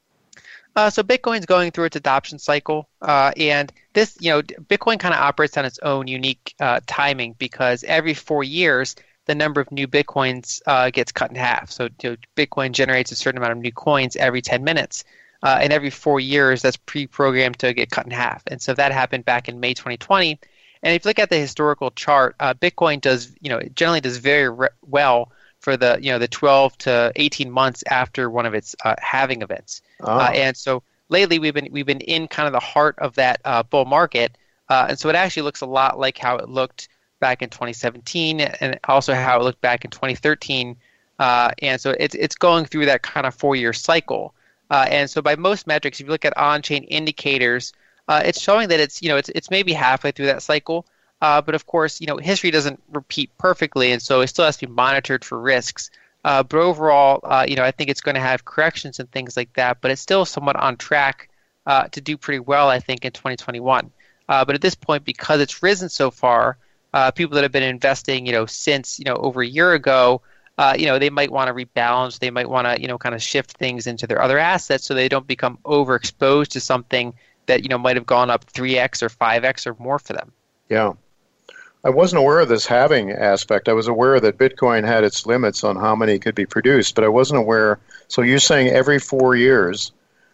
J: So Bitcoin's going through its adoption cycle, and this, Bitcoin kind of operates on its own unique timing, because every 4 years the number of new Bitcoins gets cut in half. So Bitcoin generates a certain amount of new coins every 10 minutes, and every 4 years that's pre-programmed to get cut in half. And so that happened back in May 2020. And if you look at the historical chart, Bitcoin generally does very well for the 12 to 18 months after one of its halving events. And so lately we've been in kind of the heart of that bull market, and so it actually looks a lot like how it looked back in 2017, and also how it looked back in 2013. And so it's going through that kind of 4-year cycle. And so by most metrics, if you look at on-chain indicators, it's showing that it's maybe halfway through that cycle. But of course, history doesn't repeat perfectly, and so it still has to be monitored for risks. But overall, I think it's going to have corrections and things like that, but it's still somewhat on track to do pretty well, I think, in 2021. But at this point, because it's risen so far, people that have been investing, since, over a year ago, they might want to rebalance. They might want to, kind of shift things into their other assets so they don't become overexposed to something that, might have gone up 3x or 5x or more for them.
C: Yeah. I wasn't aware of this halving aspect. I was aware that Bitcoin had its limits on how many could be produced, but I wasn't aware. So you're saying every 4 years,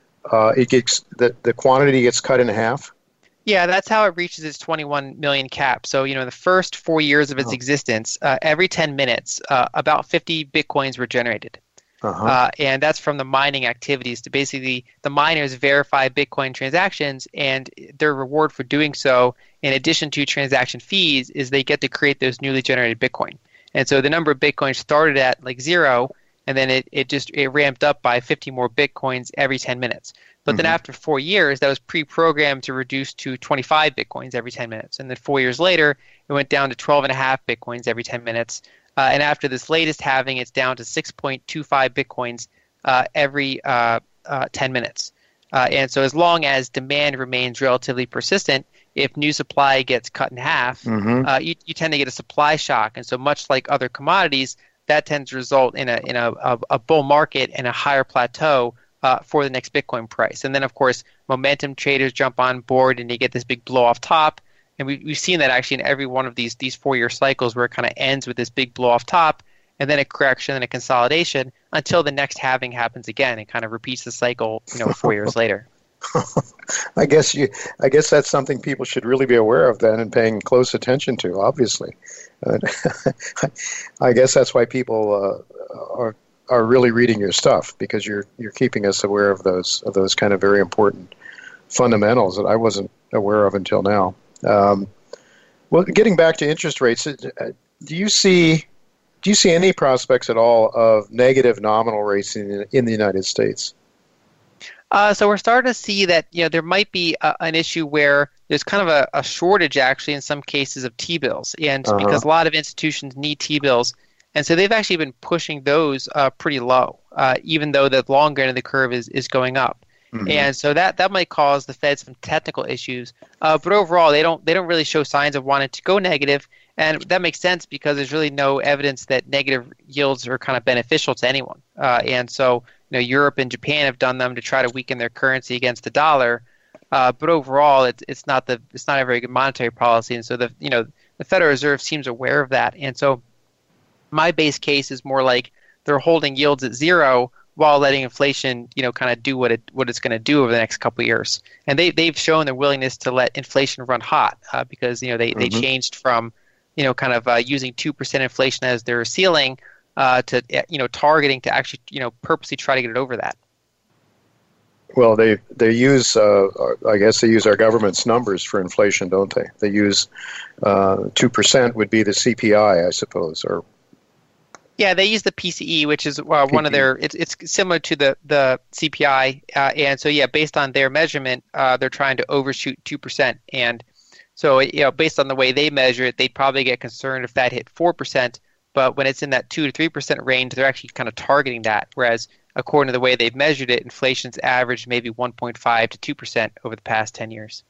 C: the quantity gets cut in half?
J: Yeah, that's how it reaches its 21 million cap. So, in the first 4 years of its existence, every 10 minutes, about 50 Bitcoins were generated. And that's from the mining activities. To basically, the miners verify Bitcoin transactions, and their reward for doing so, in addition to transaction fees, is they get to create those newly generated Bitcoin. And so the number of Bitcoins started at 0, and then it ramped up by 50 more Bitcoins every 10 minutes. But then after 4 years, that was pre-programmed to reduce to 25 Bitcoins every 10 minutes. And then 4 years later, it went down to 12.5 Bitcoins every 10 minutes. And after this latest halving, it's down to 6.25 Bitcoins every 10 minutes. And so as long as demand remains relatively persistent, if new supply gets cut in half, you tend to get a supply shock. And so much like other commodities, that tends to result in a bull market and a higher plateau for the next Bitcoin price. And then, of course, momentum traders jump on board and you get this big blow off top. And we've seen that actually in every one of these 4-year cycles where it kind of ends with this big blow off top and then a correction and a consolidation until the next halving happens again and kind of repeats the cycle 4 years later.
C: I guess that's something people should really be aware of then and paying close attention to, obviously. I guess that's why people are really reading your stuff, because you're keeping us aware of those kind of very important fundamentals that I wasn't aware of until now. Well, getting back to interest rates, do you see any prospects at all of negative nominal rates in the United States?
J: So we're starting to see that there might be an issue where there's kind of a shortage actually in some cases of T-bills, and because a lot of institutions need T-bills, and so they've actually been pushing those pretty low, even though the longer end of the curve is going up. And so that might cause the Fed some technical issues, but overall they don't really show signs of wanting to go negative, and that makes sense because there's really no evidence that negative yields are kind of beneficial to anyone. And so Europe and Japan have done them to try to weaken their currency against the dollar, but overall it's not a very good monetary policy, and so the Federal Reserve seems aware of that. And so my base case is more like they're holding yields at zero while letting inflation, kind of do what it's going to do over the next couple of years. And they've shown their willingness to let inflation run hot because they changed from kind of using 2% inflation as their ceiling to targeting to actually purposely try to get it over that.
C: Well, they use I guess they use our government's numbers for inflation, don't they? They use 2% would be the CPI, I suppose, or.
J: Yeah, they use the PCE, which is one of their. It's similar to the CPI, and so based on their measurement, they're trying to overshoot 2%, and so based on the way they measure it, they'd probably get concerned if that hit 4%. But when it's in that 2 to 3% range, they're actually kind of targeting that. Whereas according to the way they've measured it, inflation's averaged maybe 1.5 to 2% over the past 10 years.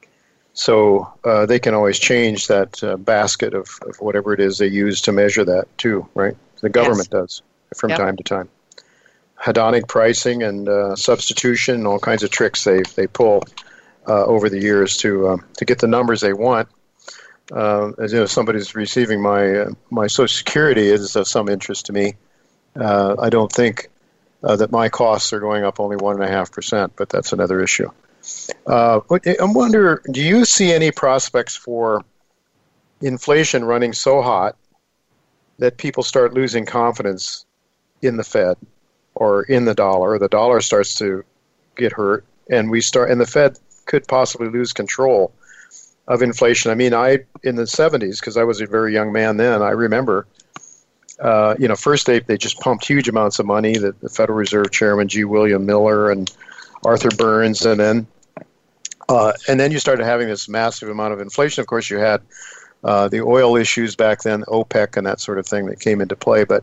C: So they can always change that basket of whatever it is they use to measure that too, right? The government does from time to time. Hedonic pricing and substitution and all kinds of tricks they pull over the years to get the numbers they want. As somebody's receiving my Social Security is of some interest to me. I don't think that my costs are going up only 1.5%, but that's another issue. I wonder, do you see any prospects for inflation running so hot that people start losing confidence in the Fed or in the dollar, or the dollar starts to get hurt, and the Fed could possibly lose control of inflation? I mean, in the 70s, because I was a very young man then, I remember, first they just pumped huge amounts of money, the Federal Reserve Chairman G. William Miller and Arthur Burns, and then you started having this massive amount of inflation. Of course, you had the oil issues back then, OPEC and that sort of thing that came into play. But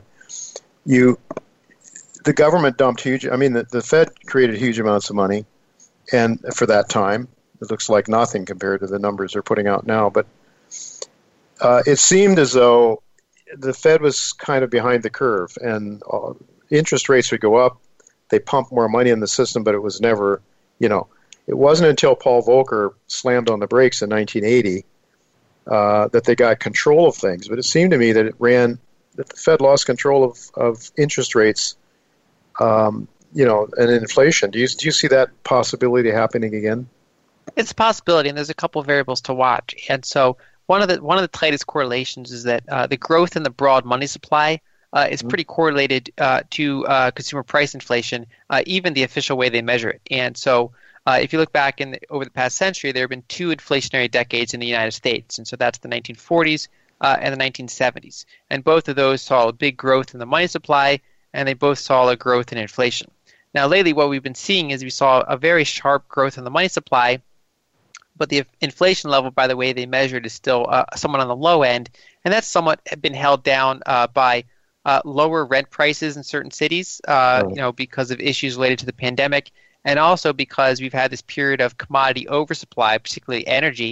C: the government dumped the Fed created huge amounts of money, and for that time, it looks like nothing compared to the numbers they're putting out now. But it seemed as though the Fed was kind of behind the curve, and interest rates would go up. They pumped more money in the system, but it was never, it wasn't until Paul Volcker slammed on the brakes in 1980 that they got control of things. But it seemed to me that the Fed lost control of interest rates, and inflation. Do you see that possibility happening again?
J: It's a possibility, and there's a couple of variables to watch. And so one of the tightest correlations is that the growth in the broad money supply is pretty correlated to consumer price inflation, even the official way they measure it. And so if you look back over the past century, there have been two inflationary decades in the United States, and so that's the 1940s and the 1970s. And both of those saw a big growth in the money supply, and they both saw a growth in inflation. Now, lately, what we've been seeing is we saw a very sharp growth in the money supply, but the inflation level, by the way they measured, is still somewhat on the low end, and that's somewhat been held down by lower rent prices in certain cities, because of issues related to the pandemic, and also because we've had this period of commodity oversupply, particularly energy,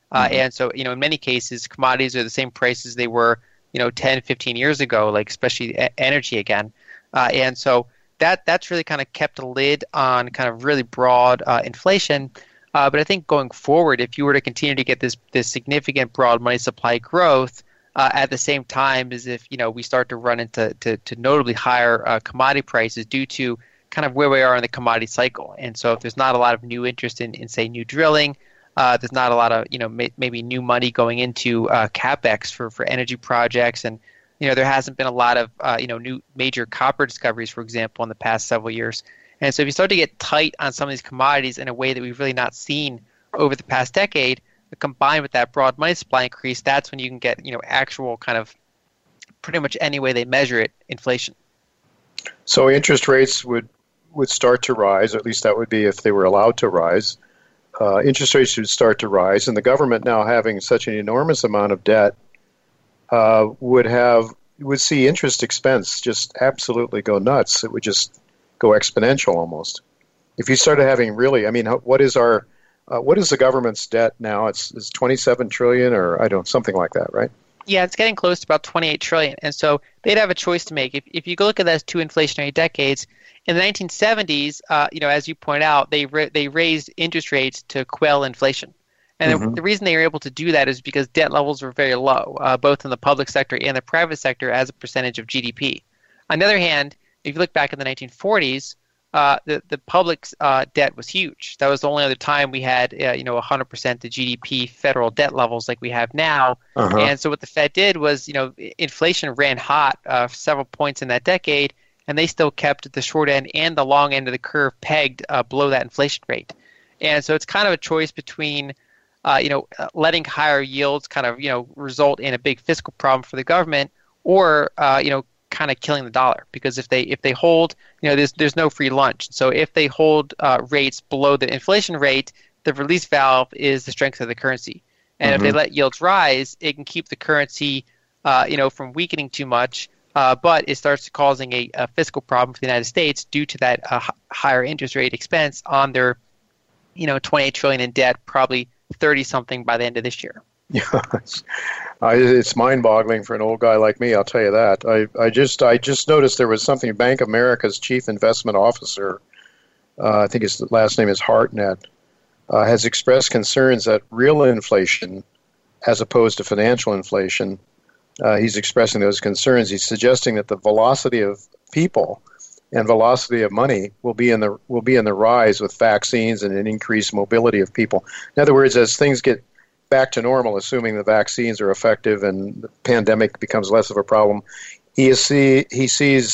J: And so, in many cases, commodities are the same prices they were, 10, 15 years ago, like especially energy again. And so that's really kind of kept a lid on kind of really broad inflation. But I think going forward, if you were to continue to get this significant broad money supply growth at the same time as if, we start to run into notably higher commodity prices due to kind of where we are in the commodity cycle. And so if there's not a lot of new interest in say, new drilling, there's not a lot of, maybe new money going into CapEx for energy projects. And, there hasn't been a lot of, new major copper discoveries, for example, in the past several years. And so if you start to get tight on some of these commodities in a way that we've really not seen over the past decade, combined with that broad money supply increase, that's when you can get, actual kind of pretty much any way they measure it, inflation.
C: So interest rates would start to rise, or at least that would be if they were allowed to rise. Interest rates would start to rise, and the government now having such an enormous amount of debt would see interest expense just absolutely go nuts. It would just go exponential almost. If you started having really, what is the government's debt now? It's 27 trillion or something like that, right?
J: Yeah, it's getting close to about 28 trillion. And so they'd have a choice to make. If you look at those two inflationary decades, in the 1970s, as you point out, they raised interest rates to quell inflation. And the reason they were able to do that is because debt levels were very low, both in the public sector and the private sector as a percentage of GDP. On the other hand, if you look back in the 1940s, the public's debt was huge. That was the only other time we had 100% the GDP federal debt levels like we have now. And so what the Fed did was, inflation ran hot for several points in that decade, and they still kept the short end and the long end of the curve pegged below that inflation rate. And so it's kind of a choice between letting higher yields kind of result in a big fiscal problem for the government, or kind of killing the dollar, because if they hold, there's no free lunch. So if they hold rates below the inflation rate, the release valve is the strength of the currency. And if they let yields rise, it can keep the currency, from weakening too much, but it starts causing a fiscal problem for the United States due to that higher interest rate expense on their, 28 trillion in debt, probably 30 something by the end of this year.
C: Yeah, it's mind-boggling for an old guy like me, I'll tell you that. I just noticed there was something, Bank of America's chief investment officer, I think his last name is Hartnett, has expressed concerns that real inflation, as opposed to financial inflation, he's expressing those concerns. He's suggesting that the velocity of people and velocity of money will be in the rise with vaccines and an increased mobility of people. In other words, as things get back to normal, assuming the vaccines are effective and the pandemic becomes less of a problem, he sees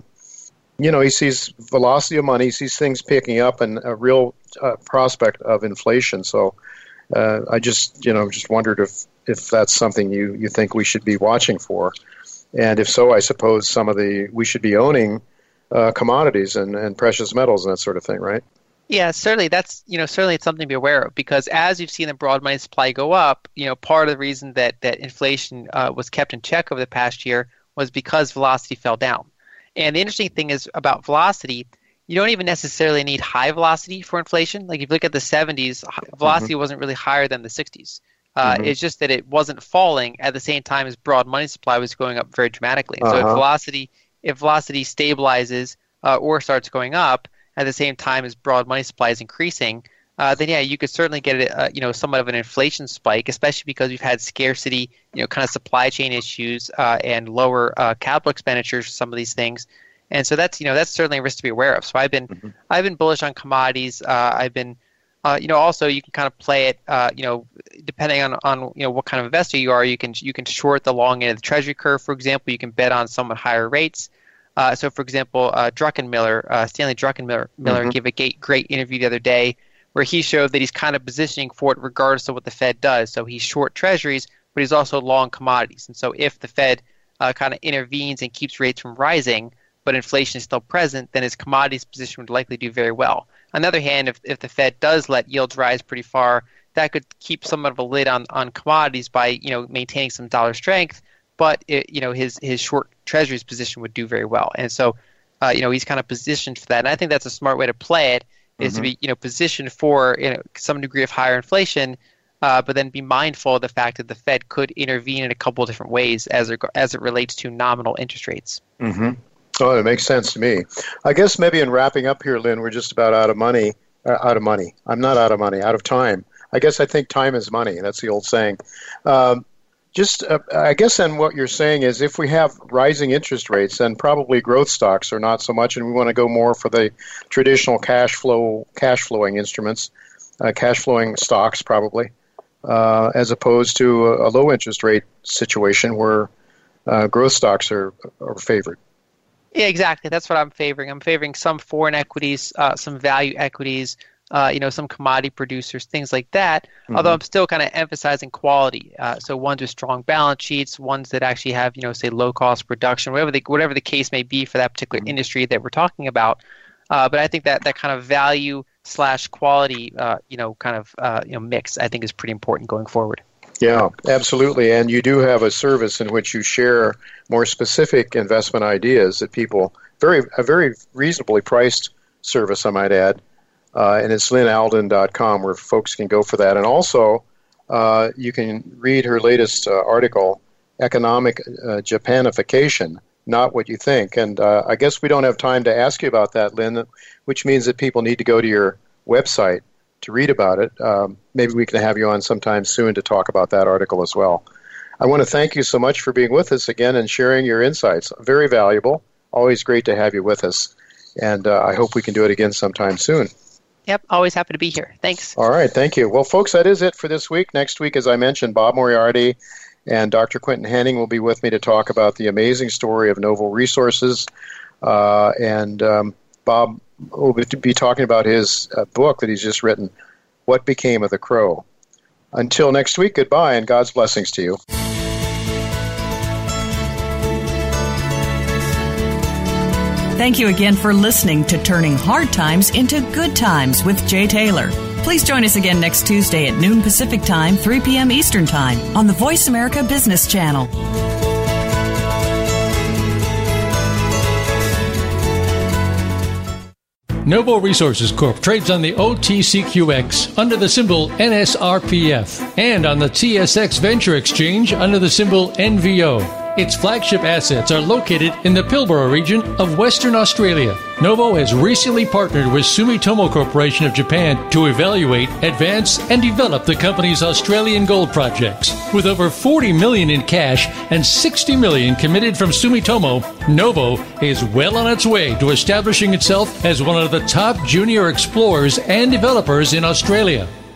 C: velocity of money, he sees things picking up, and a real prospect of inflation. So I just wondered if that's something you think we should be watching for, and if so, I suppose we should be owning commodities and precious metals and that sort of thing, right?
J: Yeah, certainly. That's certainly it's something to be aware of, because as you've seen the broad money supply go up, part of the reason that inflation was kept in check over the past year was because velocity fell down. And the interesting thing is about velocity, you don't even necessarily need high velocity for inflation. Like if you look at the 70s, velocity wasn't really higher than the 60s. It's just that it wasn't falling at the same time as broad money supply was going up very dramatically. So if velocity stabilizes or starts going up at the same time as broad money supply is increasing, then yeah, you could certainly get somewhat of an inflation spike, especially because we've had scarcity, kind of supply chain issues and lower capital expenditures for some of these things, and so that's certainly a risk to be aware of. So I've been bullish on commodities. I've been also you can kind of play it, depending on what kind of investor you are. You can short the long end of the Treasury curve, for example. You can bet on somewhat higher rates. So, for example, Stanley Druckenmiller gave a great interview the other day where he showed that he's kind of positioning for it regardless of what the Fed does. So he's short treasuries, but he's also long commodities. And so if the Fed kind of intervenes and keeps rates from rising, but inflation is still present, then his commodities position would likely do very well. On the other hand, if the Fed does let yields rise pretty far, that could keep somewhat of a lid on commodities by maintaining some dollar strength, but his short treasuries position would do very well. And so he's kind of positioned for that. And I think that's a smart way to play it, is to be positioned for some degree of higher inflation, but then be mindful of the fact that the Fed could intervene in a couple of different ways as it relates to nominal interest rates.
C: Mm-hmm. Oh, that makes sense to me. I guess maybe in wrapping up here, Lynn, we're just about out of money. I'm not out of money, out of time. I guess I think time is money. That's the old saying. I guess then what you're saying is if we have rising interest rates, then probably growth stocks are not so much, and we want to go more for the traditional cash flowing instruments, cash flowing stocks probably, as opposed to a low interest rate situation where growth stocks are favored.
J: Yeah, exactly. That's what I'm favoring. I'm favoring some foreign equities, some value equities, some commodity producers, things like that. Mm-hmm. Although I'm still kind of emphasizing quality. So ones with strong balance sheets, ones that actually have, say, low cost production, whatever the case may be for that particular industry that we're talking about. But I think that kind of value / quality, mix, I think is pretty important going forward.
C: Yeah, absolutely. And you do have a service in which you share more specific investment ideas that people, a very reasonably priced service, I might add. And it's lynnalden.com where folks can go for that. And also, you can read her latest article, Economic Japanification, Not What You Think. And I guess we don't have time to ask you about that, Lynn, which means that people need to go to your website to read about it. Maybe we can have you on sometime soon to talk about that article as well. I want to thank you so much for being with us again and sharing your insights. Very valuable. Always great to have you with us. And I hope we can do it again sometime soon.
J: Yep, always happy to be here. Thanks.
C: All right, thank you. Well, folks, that is it for this week. Next week, as I mentioned, Bob Moriarty and Dr. Quentin Henning will be with me to talk about the amazing story of Novo Resources. And Bob will be talking about his book that he's just written, What Became of the Crow. Until next week, goodbye, and God's blessings to you.
B: Thank you again for listening to Turning Hard Times into Good Times with Jay Taylor. Please join us again next Tuesday at noon Pacific Time, 3 p.m. Eastern Time on the Voice America Business Channel.
E: Novo Resources Corp. trades on the OTCQX under the symbol NSRPF and on the TSX Venture Exchange under the symbol NVO. Its flagship assets are located in the Pilbara region of Western Australia. Novo has recently partnered with Sumitomo Corporation of Japan to evaluate, advance, and develop the company's Australian gold projects. With over $40 million in cash and $60 million committed from Sumitomo, Novo is well on its way to establishing itself as one of the top junior explorers and developers in Australia.